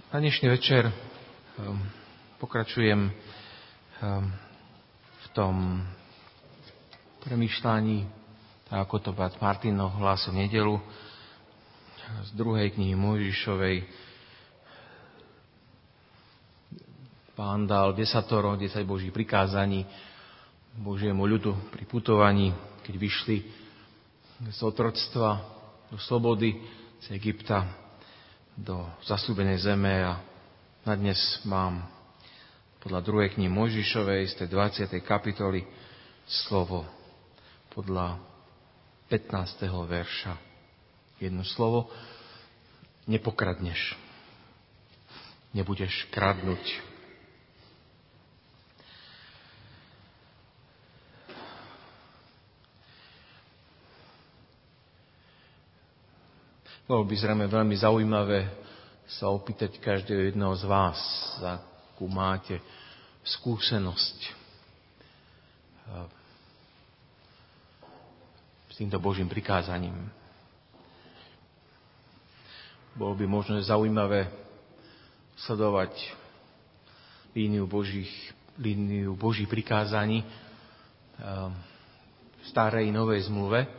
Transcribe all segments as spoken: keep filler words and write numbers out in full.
Na dnešný večer um, pokračujem um, v tom premýšľaní, tak ako to brat Martino hlásil v nedeľu, z druhej knihy Mojžišovej. Pán dal desatoro, desať Božích prikázaní Božiemu ľudu pri putovaní, keď vyšli z otroctva do slobody, z Egypta do zasľúbenej zeme. A na dnes mám podľa druhej knihy Mojžišovej z tej dvadsiatej kapitoly slovo podľa pätnásteho verša. Jedno slovo: nepokradneš, nebudeš kradnúť. Bolo by zrejme veľmi zaujímavé sa opýtať každého jedného z vás, akú máte skúsenosť s týmto Božím prikázaním. Bolo by možno zaujímavé sledovať líniu Božích, líniu Božích prikázaní v starej i novej zmluve.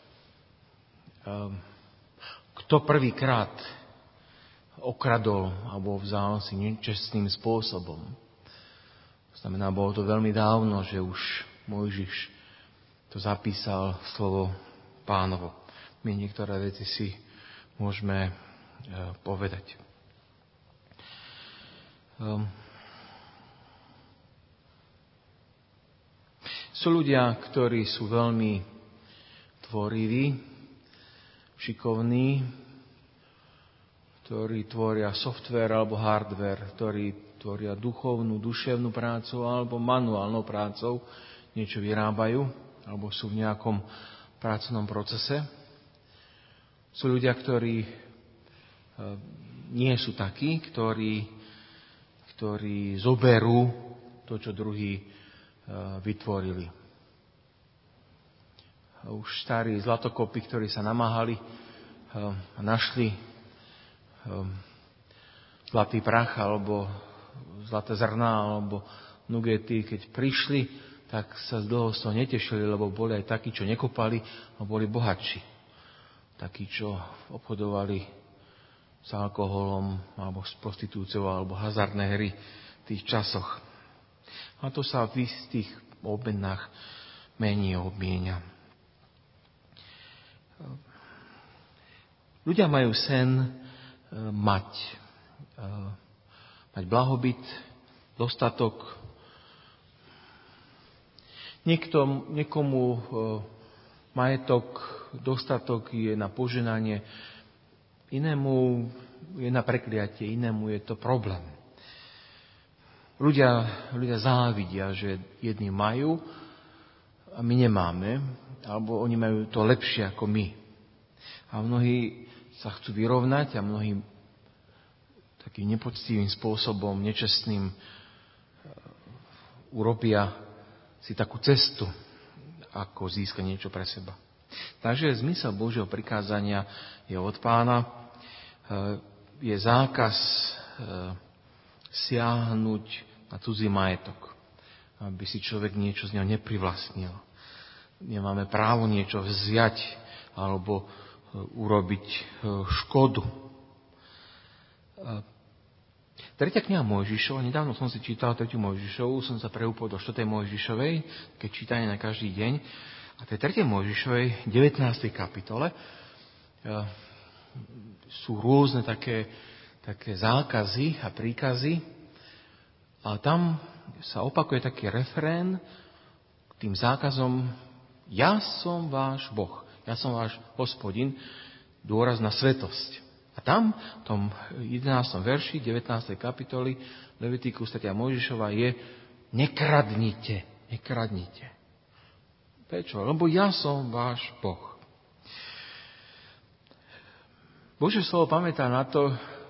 Kto prvýkrát okradol alebo vzal si nečestným spôsobom? Znamená, bolo to veľmi dávno, že už Mojžiš to zapísal slovo Pánovo. My niektoré veci si môžeme e, povedať. Um, sú ľudia, ktorí sú veľmi tvoriví, šikovní, ktorí tvoria software alebo hardware, ktorí tvoria duchovnú, duševnú prácu alebo manuálnou prácou, niečo vyrábajú alebo sú v nejakom pracovnom procese. Sú ľudia, ktorí nie sú takí, ktorí, ktorí zoberú to, čo druhí vytvorili. Už starí zlatokopy, ktorí sa namáhali a našli zlatý prach alebo zlaté zrná alebo nugety, keď prišli, tak sa dlho z toho netešili, lebo boli aj takí, čo nekopali a boli bohatší. Takí, čo obchodovali s alkoholom alebo s prostitúciou alebo hazardné hry v tých časoch. A to sa v istých obmenách mení a obmienia. Ľudia majú sen mať, mať blahobyt, dostatok. Niekto, niekomu majetok, dostatok je na poženanie, inému je na prekliatie, inému je to problém. Ľudia, ľudia závidia, že jedni majú a my nemáme, alebo oni majú to lepšie ako my. A mnohí sa chcú vyrovnať a mnohí takým nepoctivým spôsobom, nečestným urobia si takú cestu, ako získať niečo pre seba. Takže zmysel Božieho prikázania je od Pána. Je zákaz siahnuť na cudzí majetok, aby si človek niečo z neho neprivlastnil. Nemáme právo niečo vziať alebo urobiť škodu. Tretia kniha Mojžišova, nedávno som si čítal tretiu Mojžišovu, som sa preúpol do štvrtej Mojžišovej, keď čítanie na každý deň. A tej tretej Mojžišovej, devätnástej kapitole, sú rôzne také, také zákazy a príkazy. A tam sa opakuje taký refrén k tým zákazom: ja som váš Boh, ja som váš Hospodin, dôraz na svetosť. A tam, v tom jedenástom verši devätnástej kapitoly Levitikus tretia Mojžišova je: nekradnite, nekradnite. Prečo? Lebo ja som váš Boh. Božie slovo pamätá na to,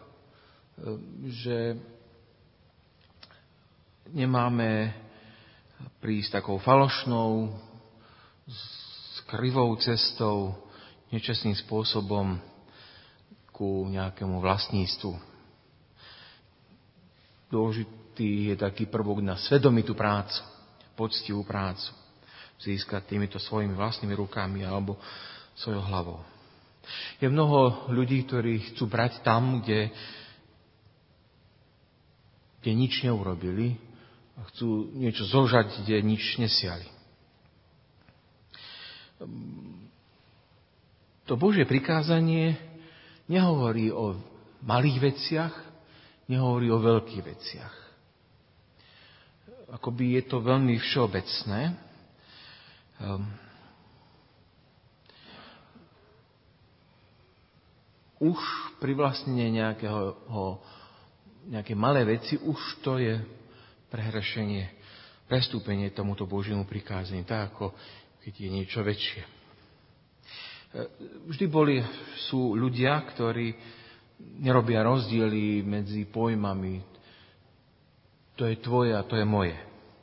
že nemáme prísť takou falošnou, krivou cestou, nečestným spôsobom ku nejakému vlastníctvu. dôležitý je taký prvok na svedomitú prácu, poctivú prácu. Získať týmito svojimi vlastnými rukami alebo svojou hlavou. Je mnoho ľudí, ktorí chcú brať tam, kde, kde nič neurobili a chcú niečo zožať, kde nič nesiali. To Božie prikázanie nehovorí o malých veciach, nehovorí o veľkých veciach. Akoby je to veľmi všeobecné. Um, už privlastnenie nejakého, nejaké malé veci, už to je prehrešenie, prestúpenie tomuto Božiemu prikázaniu, tak ako keď je niečo väčšie. Vždy boli, sú ľudia, ktorí nerobia rozdiely medzi pojmami. To je tvoje a to je moje.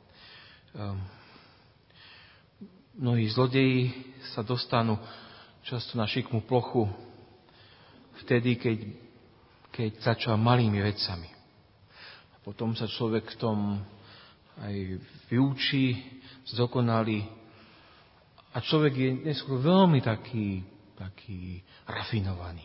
Mnohí zlodeji sa dostanú často na šikmú plochu vtedy, keď, keď začal malými vecami. A potom sa človek v tom aj vyučí, zdokonalí. A človek je neskôr veľmi taký, taký rafinovaný.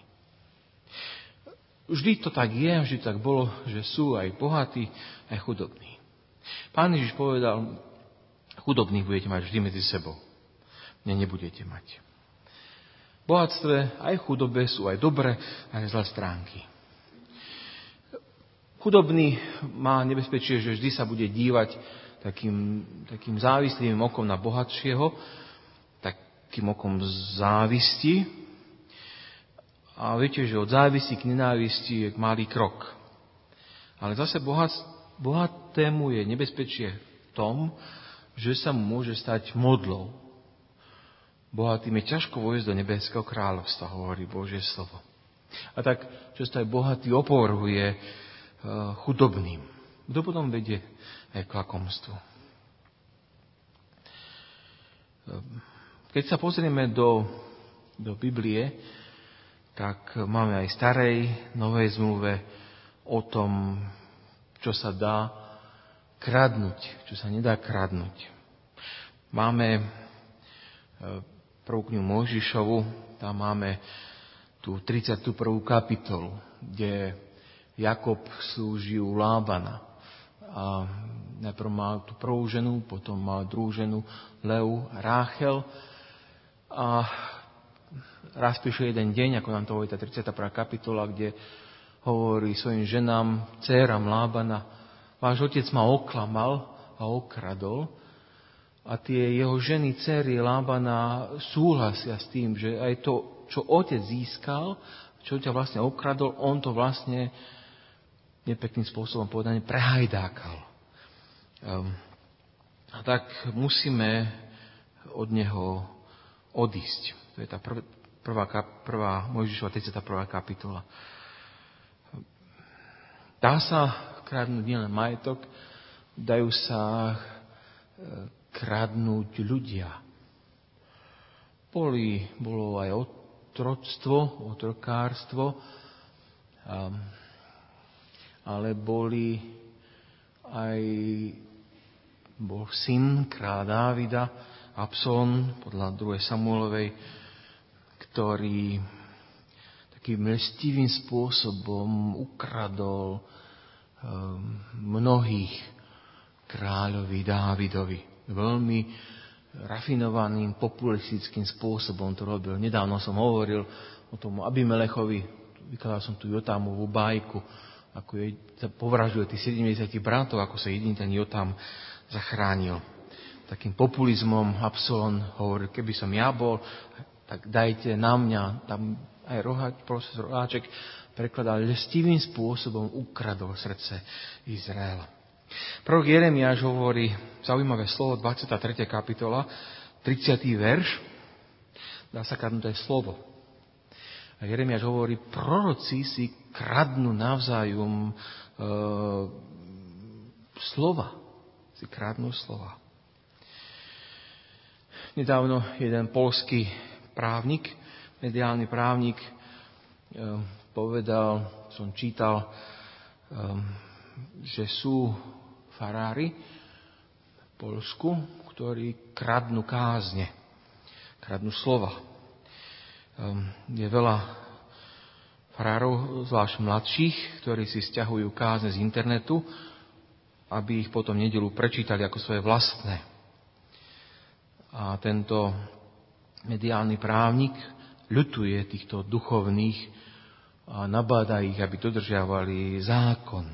Vždy to tak je, vždy tak bolo, že sú aj bohatí, aj chudobní. Pán Ježiš povedal, chudobných budete mať vždy medzi sebou. Mne nebudete mať. V bohatstve aj v chudobe sú aj dobré, aj zlé stránky. Chudobný má nebezpečie, že vždy sa bude dívať takým, takým závislým okom na bohatšieho, takým okom závisti. A viete, že od závisti k nenávisti je malý krok. Ale zase bohat, bohatému je nebezpečie v tom, že sa mu môže stať modlou. Bohatým je ťažko vojsť do nebeského kráľovstva, hovorí Božie slovo. A tak často aj bohatý opovrhuje chudobným. Kto potom vedie aj k lakomstvu. Keď sa pozrieme do, do Biblie, tak máme aj starej, novej zmluve o tom, čo sa dá kradnúť, čo sa nedá kradnúť. Máme prvú knihu Mojžišovu, tam máme tú tridsiatu prvú kapitolu, kde Jakob slúži u Lábana. A najprv mal tú prvú ženu, potom mal druhú ženu Leu a Ráchel. A raz prišiel jeden deň, ako nám to hovorí tá tridsiata prvá kapitola, kde hovorí svojim ženám, dcéram Lábana, váš otec ma oklamal a okradol. A tie jeho ženy, dcéry Lábana súhlasia s tým, že aj to, čo otec získal, čo ťa vlastne okradol, on to vlastne nepekným spôsobom povedané prehajdákal. Um, a tak musíme od neho odísť. To je tá prv, prvá, prvá Mojžišova tridsiata prvá kapitola. Dá sa kradnúť nielen majetok, dajú sa kradnúť ľudia. Boli, bolo aj otroctvo, otrokárstvo, um, ale boli aj bol syn kráľa Dávida, Absalom, podľa druhej Samuelovej, ktorý takým mstivým spôsobom ukradol um, mnohých kráľovi Dávidovi. Veľmi rafinovaným, populistickým spôsobom to robil. Nedávno som hovoril o tom Abimelechovi, vykladal som tu Jotámovú bajku, ako je, sa povražuje tých sedemdesiat bratov, ako sa jediný ten Jotám zachránil. Takým populizmom Absalom hovoril, keby som ja bol, tak dajte na mňa. Tam aj Roháč, profesor Roháček prekladal, že stivým spôsobom ukradol srdce Izraela. Prorok Jeremiáš hovorí zaujímavé slovo, dvadsiata tretia kapitola, tridsiaty verš, dá sa kradnúť aj slovo. A Jeremiáš hovorí, proroci si kradnú navzájom e, slova. Si kradnú slova. Nedávno jeden poľský právnik, mediálny právnik, e, povedal, som čítal, e, že sú farári v Poľsku, ktorí kradnú kázne, kradnú slova. Je veľa farárov, zvlášť mladších, ktorí si sťahujú kázne z internetu, aby ich potom nedeľu prečítali ako svoje vlastné. A tento mediálny právnik ľutuje týchto duchovných a nabáda ich, aby dodržiavali zákon.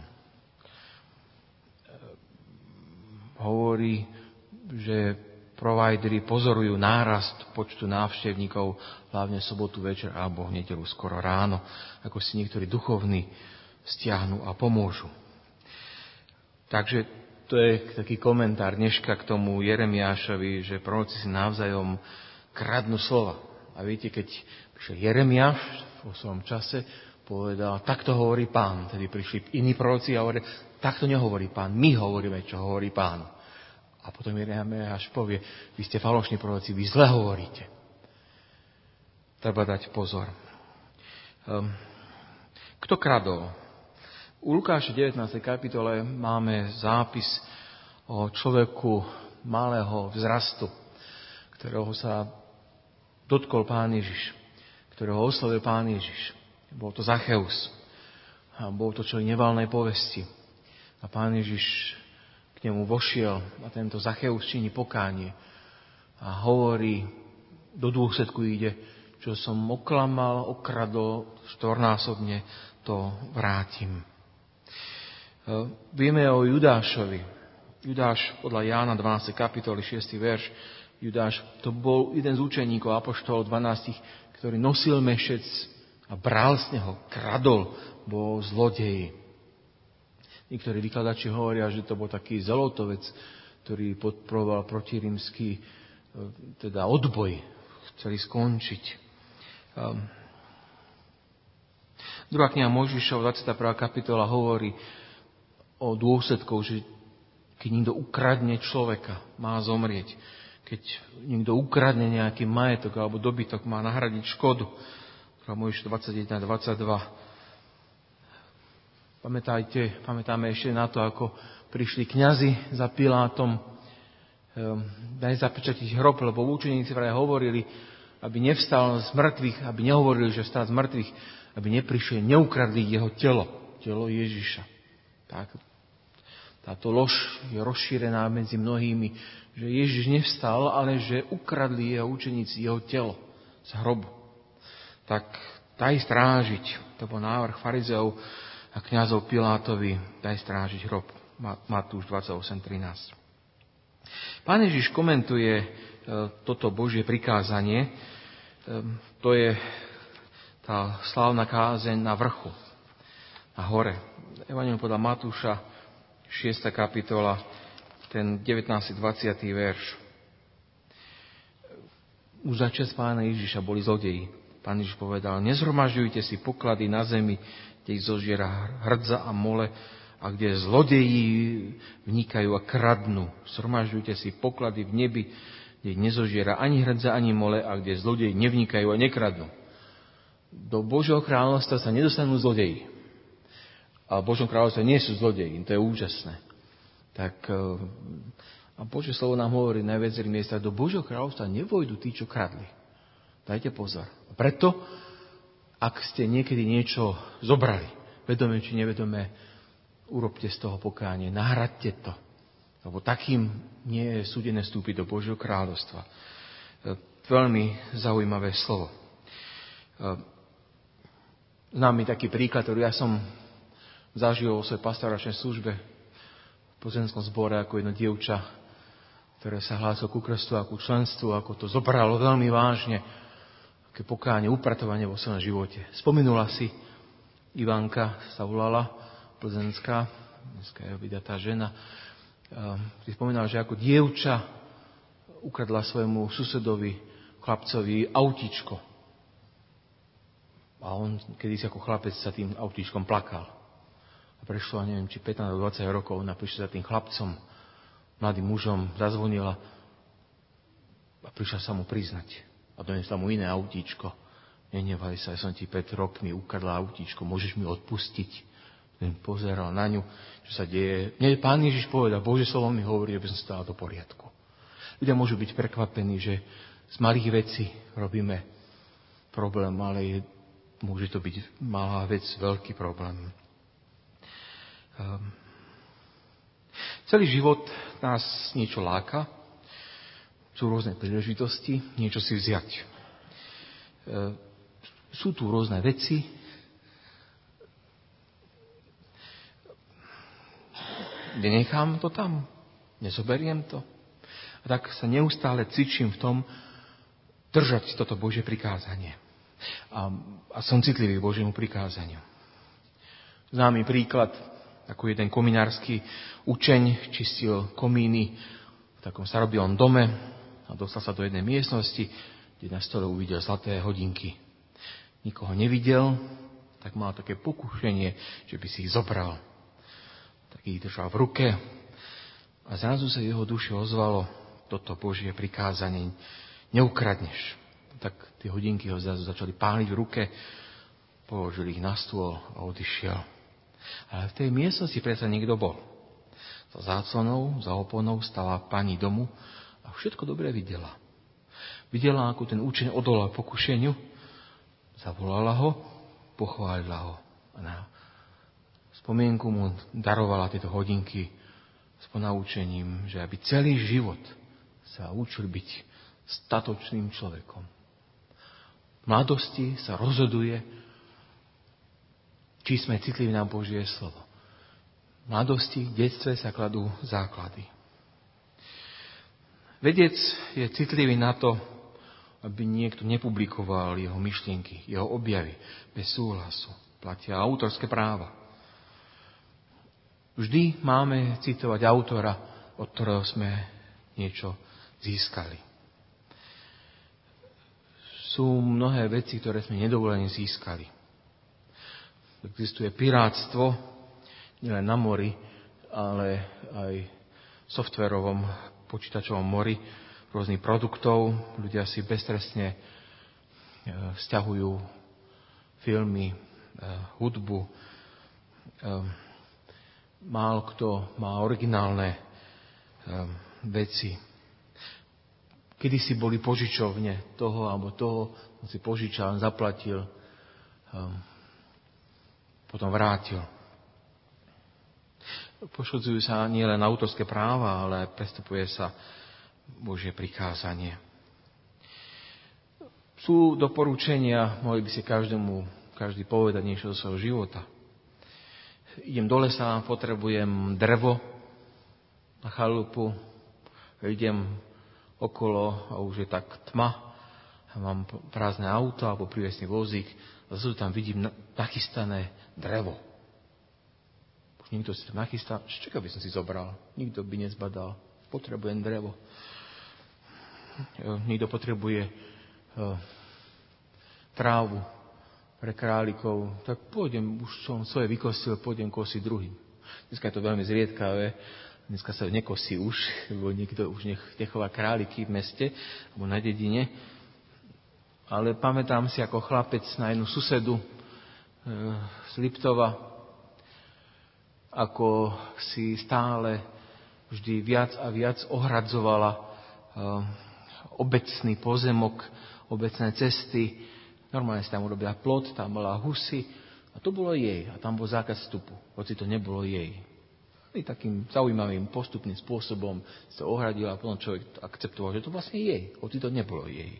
Hovorí, že provideri pozorujú nárast počtu návštevníkov hlavne sobotu večer alebo v nedeľu skoro ráno, ako si niektorí duchovní stiahnu a pomôžu. Takže to je taký komentár dneška k tomu Jeremiášovi, že proroci si navzájom kradnú slova. A viete, keď prišiel Jeremiáš vo svojom čase, povedal, takto hovorí Pán. Tedy prišli iní proroci a hovorili, takto nehovorí Pán, my hovoríme, čo hovorí Pán. A potom Jeremiáš povie, vy ste falošní proroci, vy zle hovoríte. Treba dať pozor. Um, kto kradol? U Lukáša devätnástej kapitole máme zápis o človeku malého vzrastu, ktorého sa dotkol Pán Ježiš, ktorého oslovil Pán Ježiš. Bol to Zacheus. A bol to človek nevalnej povesti. A Pán Ježiš k nemu vošiel a tento Zacheus činí pokánie a hovorí, do dôsledku ide, čo som oklamal, okradol, štvornásobne to vrátim. Vieme o Judášovi. Judáš podľa Jána dvanástej kapitoly šiesty verš. Judáš to bol jeden z učeníkov apoštolov dvanástich, ktorý nosil mešec a bral z neho, kradol, bol zlodej. Niektorí vykladači hovoria, že to bol taký zelotovec, ktorý podporoval protirímsky teda odboj. Chceli skončiť. Druhá kniha Mojžišova, dvadsiata prvá kapitola hovorí o dôsledkoch, že keď niekto ukradne človeka, má zomrieť. Keď niekto ukradne nejaký majetok alebo dobytok, má nahradiť škodu. Prvá Mojžišova dvadsaťjeden a dvadsaťdva. Pamätajte, pamätáme ešte na to, ako prišli kňazi za Pilátom, daj zapečatiť hrob, lebo učeníci vraj hovorili, aby nevstal z mŕtvych, aby nehovorili, že vstal z mŕtvych, aby neprišli, neukradli jeho telo, telo Ježiša. Tak, táto lož je rozšírená medzi mnohými, že Ježiš nevstal, ale že ukradli jeho učeníci jeho telo z hrobu. Tak daj strážiť, to bol návrh farizeov a kňazov Pilátovi, daj strážiť hrob. Matúš dvadsaťosem trinásť. Pán Ježiš komentuje toto Božie prikázanie. To je tá slávna kázeň na vrchu, na hore. Evangelium podľa Matúša, šiesta kapitola, ten devätnásty dvadsiaty verš. Už za čas Pána Ježiša boli zlodeji. Pán Ježiš povedal, nezhromažďujte si poklady na zemi, kde ich zožiera hrdza a mole, a kde zlodeji vnikajú a kradnú. Zhromažďujte si poklady v nebi, kde ich nezožiera ani hrdza, ani mole, a kde zlodeji nevnikajú a nekradnú. Do Božieho kráľovstva sa nedostanú zlodeji. A v Božom kráľovstve nie sú zlodeji, to je úžasné. Tak, a Božie slovo nám hovorí na viacerých miestach, do Božieho kráľovstva nevojdu tí, čo kradli. Dajte pozor. Preto, ak ste niekedy niečo zobrali, vedome či nevedome, urobte z toho pokánie, nahradte to. Lebo takým nie je súdené vstúpiť do Božieho kráľovstva. Veľmi zaujímavé slovo. Znám mi taký príklad, ktorý ja som zažil vo svojej pastoračnej službe v pozemskom zbore ako jedno dievča, ktoré sa hlásilo ku krstu a ku členstvu, ako to zobralo veľmi vážne, aké pokánie, upratovanie vo svojom živote. Spomenula si, Ivanka sa volala, plzenská, dneska je vydatá žena, si spomínala, že ako dievča ukradla svojmu susedovi, chlapcovi, autíčko. A on kedysi ako chlapec sa tým autíčkom plakal. A prešlo, neviem, či pätnásť alebo dvadsať rokov, ona prišla za tým chlapcom, mladým mužom, zazvonila a prišla sa mu priznať. A donesla mu iné autíčko. Nenevaj sa, ja som ti pred rokmi ukradla autíčko, môžeš mi odpustiť? Ten pozeral na ňu, čo sa deje. Mne Pán Ježiš povedal, Božie slovo mi hovorí, aby som stál do poriadku. Ľudia môžu byť prekvapení, že z malých vecí robíme problém, ale je, môže to byť malá vec, veľký problém. Um, celý život nás niečo láka, sú rôzne príležitosti, niečo si vziať. Um, sú tu rôzne veci, nenechám to tam, nezoberiem to. A tak sa neustále cvičím v tom držať toto Božie prikázanie. A, a som citlivý k Božiemu prikázaniu. Známy príklad, ako jeden kominársky učeň čistil komíny v takom starobilom dome a dostal sa do jednej miestnosti, kde na stole uvidel zlaté hodinky. Nikoho nevidel, tak mal také pokušenie, že by si ich zobral. Tak ich držal v ruke a zrazu sa jeho duše ozvalo toto Božie prikázanie. Neukradneš. Tak tie hodinky ho zrazu začali páliť v ruke, položili ich na stôl a odišiel. Ale v tej miestnosti predsa niekto bol. Za záclonou, za oponou stala pani domu a všetko dobre videla. Videla, ako ten učeň odolal pokušeniu, zavolala ho, pochválila ho a na spomienku mu darovala tieto hodinky s ponaučením, že aby celý život sa učil byť statočným človekom. V mladosti sa rozhoduje, či sme citliví na Božie slovo. V mladosti, v detstve sa kladú základy. Vedec je citlivý na to, aby niekto nepublikoval jeho myšlienky, jeho objavy bez súhlasu. Platia autorské práva. Vždy máme citovať autora, od ktorého sme niečo získali. Sú mnohé veci, ktoré sme nedovolene získali. Existuje pirátstvo, nielen na mori, ale aj v softverovom počítačovom mori rôznych produktov. Ľudia si beztrestne sťahujú filmy, hudbu. Málo kto má originálne veci. Kedysi boli požičovne toho alebo toho, on si požičal, zaplatil, um, potom vrátil. Poškodzujú sa nielen autorské práva, ale prestupuje sa Božie prikázanie. Sú doporučenia, mohli by si každému, každý povedať niečo zo svojho života. Idem do lesa, potrebujem drevo na chalupu, idem okolo a už je tak tma a mám prázdne auto alebo prívesný vozík a zase tam vidím nachystané drevo. Už niekto si tam nachystal, čaká by som si zobral, nikto by nezbadal, potrebujem drevo. Niekto potrebuje uh, trávu pre králikov, tak pôjdem, už som svoje vykostil, pôjdem kosiť druhým. Dneska je to veľmi zriedkavé. Dneska sa nekosí už, lebo niekto už nech, nechová králiky v meste alebo na dedine. Ale pamätám si ako chlapec na jednu susedu e, z Liptova, ako si stále vždy viac a viac ohradzovala e, obecný pozemok, obecné cesty. Normálne si tam urobila plot, tam bola husy a to bolo jej. A tam bol zákaz vstupu, hoci to nebolo jej. I takým zaujímavým postupným spôsobom sa ohradila a potom človek akceptoval, že to vlastne jej, hoci to nebolo jej.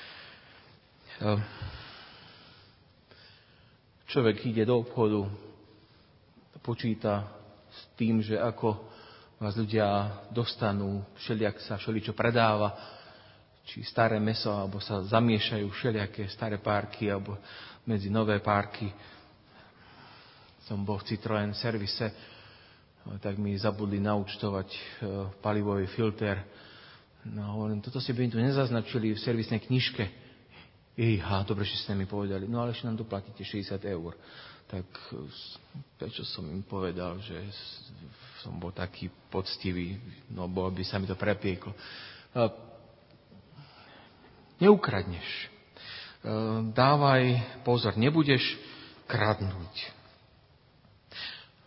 Človek ide do obchodu, počíta s tým, že ako vás ľudia dostanú, všelijak sa všeličo predáva, či staré mäso, alebo sa zamiešajú všelijaké staré párky, alebo medzi nové párky. Som bol v Citroën servise, tak mi zabudli naúčtovať palivový filter. No hovorím, toto si by mi tu nezaznačili v servisnej knižke. Ejha, dobre, že ste mi povedali. No ale ešte nám to platíte šesťdesiat eur. Tak prečo som im povedal, že som bol taký poctivý, no bolo by sa mi to prepieklo. Neukradneš. Dávaj pozor, nebudeš kradnúť.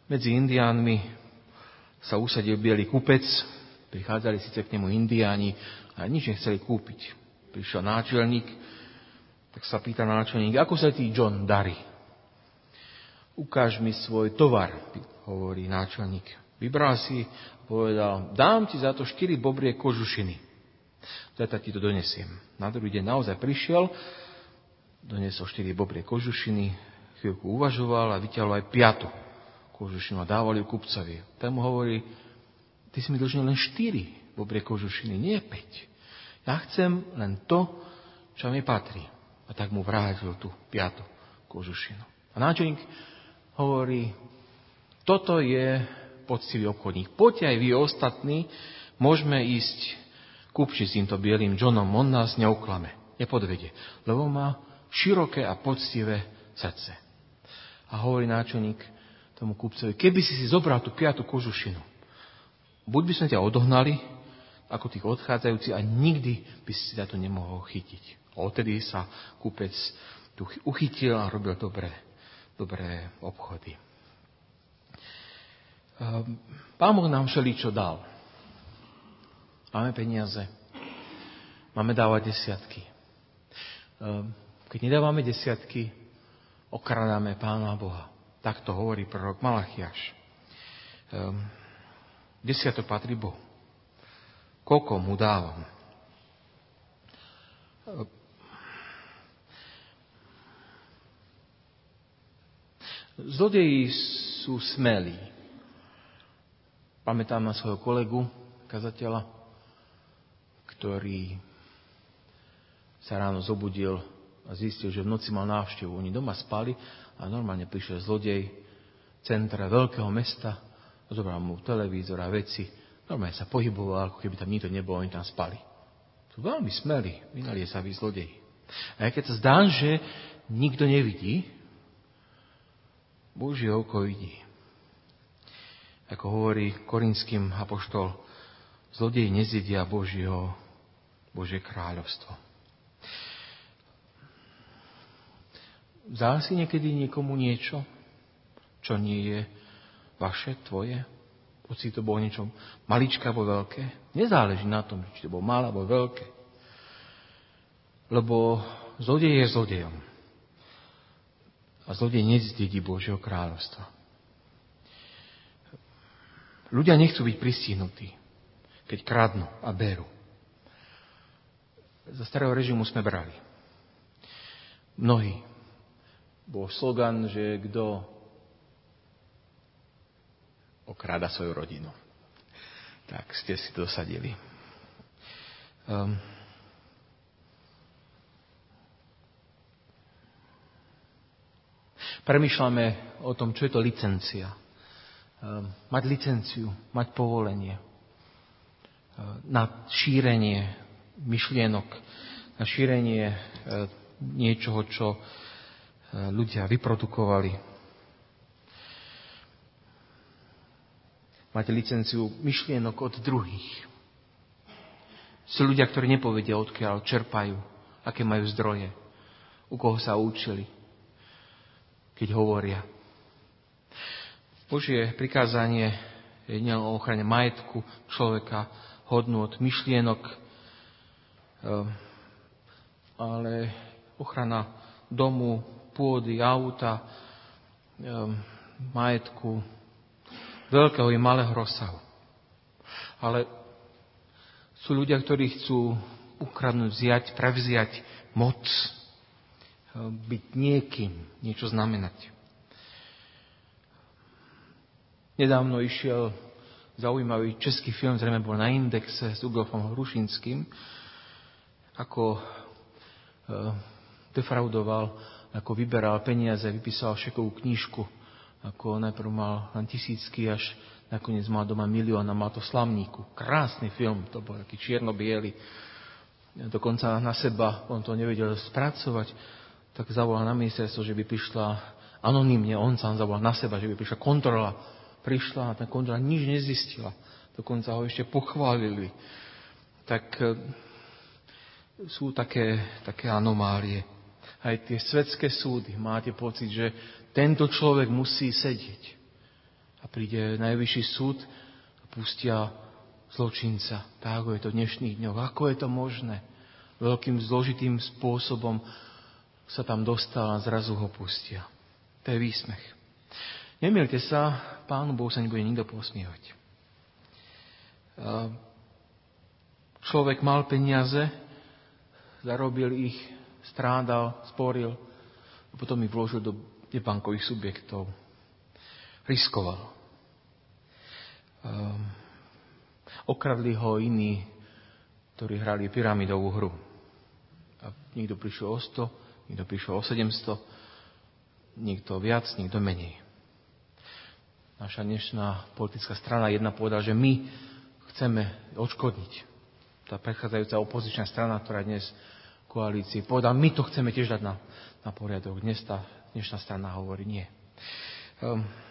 Medzi Indiánmi sa usadil biely kupec, prichádzali síce k nemu Indiáni, ale nič nechceli kúpiť. Prišiel náčelník, tak sa pýta náčelník, ako sa ti, John, darí? Ukáž mi svoj tovar, hovorí náčelník. Vybral si, povedal, dám ti za to štyri bobrie kožušiny. Zajtra ti to donesiem. Na druhý deň naozaj prišiel, donesol štyri bobrie kožušiny, chvíľku uvažoval a vyťahol aj piatu kožušinu a dával ju kupcovi. Ten mu hovorí, ty si mi dlžil len štyri bobrie kožušiny, nie päť. Ja chcem len to, čo mi patrí. A tak mu vrátil tú piatu kožušinu. A náčelník hovorí, toto je poctivý obchodník. Poďte aj vy ostatní, môžeme ísť kúpčiť s týmto bielým Johnom, on nás neuklame, nepodvedie, lebo má široké a poctivé srdce. A hovorí náčelník tomu kúpcovi, keby si si zobral tú piatu kožušinu, buď by sme ťa odohnali, ako tých odchádzajúci, a nikdy by si sa to nemohol chytiť. A odtedy sa kúpec tu uchytil a robil dobré, dobré obchody. Pán Boh nám všeličo dal. Máme peniaze, máme dávať desiatky. Keď nedávame desiatky, okradáme Pána Boha. Tak to hovorí prorok Malachiáš. Desiatok patrí Bohu. Koľko mu dávam? Zlodeji sú smelí. Pamätám na svojho kolegu, kazateľa, ktorý sa ráno zobudil a zistil, že v noci mal návštevu. Oni doma spali a normálne prišiel zlodej v centre veľkého mesta, zobral mu televízor a veci. Normálne sa pohyboval, ako keby tam nikto nebol, oni tam spali. Sú veľmi smelí, vynaliesaví zlodeji. A keď sa zdá, že nikto nevidí, Božie oko vidí. Ako hovorí korinským apoštol, zlodeji nezjedia Božieho, Božie kráľovstvo. Vzal si niekedy niekomu niečo, čo nie je vaše, tvoje? Hoci to bolo niečo maličké alebo veľké? Nezáleží na tom, či to bolo malé alebo veľké. Lebo zlodej je zlodejom. A zlodej nezdedí Božieho kráľovstva. Ľudia nechcú byť pristihnutí, keď kradnú a berú. Za starého režimu sme brali. Mnohí. Bol slogan, že kto okráda svoju rodinu. Tak ste si to dosadili. Um, premýšľame o tom, čo je to licencia. Um, mať licenciu, mať povolenie um, na šírenie myšlienok, na šírenie um, niečoho, čo ľudia vyprodukovali. Máte licenciu myšlienok od druhých. Sú ľudia, ktorí nepovedia, odkiaľ čerpajú, aké majú zdroje, u koho sa učili, keď hovoria. Božie prikázanie je nielen o ochrane majetku človeka, hodnôt, myšlienok, ale ochrana domu, pôdy, auta, majetku, veľkého i malého rozsahu. Ale sú ľudia, ktorí chcú ukradnúť, vziať, prevziať moc, byť niekým, niečo znamenať. Nedávno išiel zaujímavý český film, zrejme bol na Indexe s Rudolfom Hrušinským, ako defraudoval, ako vyberal peniaze, vypísal šekovú knižku, ako najprv mal len tisícky, až nakoniec mal doma milión a mal to v Slamníku. Krásny film, to bol taký čierno-biely. Dokonca na seba, on to nevedel spracovať, tak zavolal na ministerstvo, že by prišla anonymne, on sám zavolal na seba, že by prišla kontrola. Prišla a tá kontrola nič nezistila. Dokonca ho ešte pochválili. Tak sú také, také anomálie. Aj tie svetské súdy, máte pocit, že tento človek musí sedieť. A príde najvyšší súd a pustia zločinca. Tak, ako je to v dnešných dňoch. Ako je to možné? Veľkým zložitým spôsobom sa tam dostal a zrazu ho pustia. To je výsmech. Nemýlte sa, Pánu Bohu sa nebude nikto posmievať. Človek mal peniaze, zarobil ich, strádal, sporil a potom ich vložil do nebankových subjektov. Riskoval. Um, okradli ho iní, ktorí hrali pyramidovú hru. A niekto prišiel o sto, niekto prišiel o sedemsto, niekto viac, niekto menej. Naša dnešná politická strana jedna povedala, že my chceme odškodniť. Tá predchádzajúca opozičná strana, ktorá dnes v koalícii, povedala, my to chceme tiež dať na, na poriadok. Dnes tá dnešná strana hovorí nie. Um,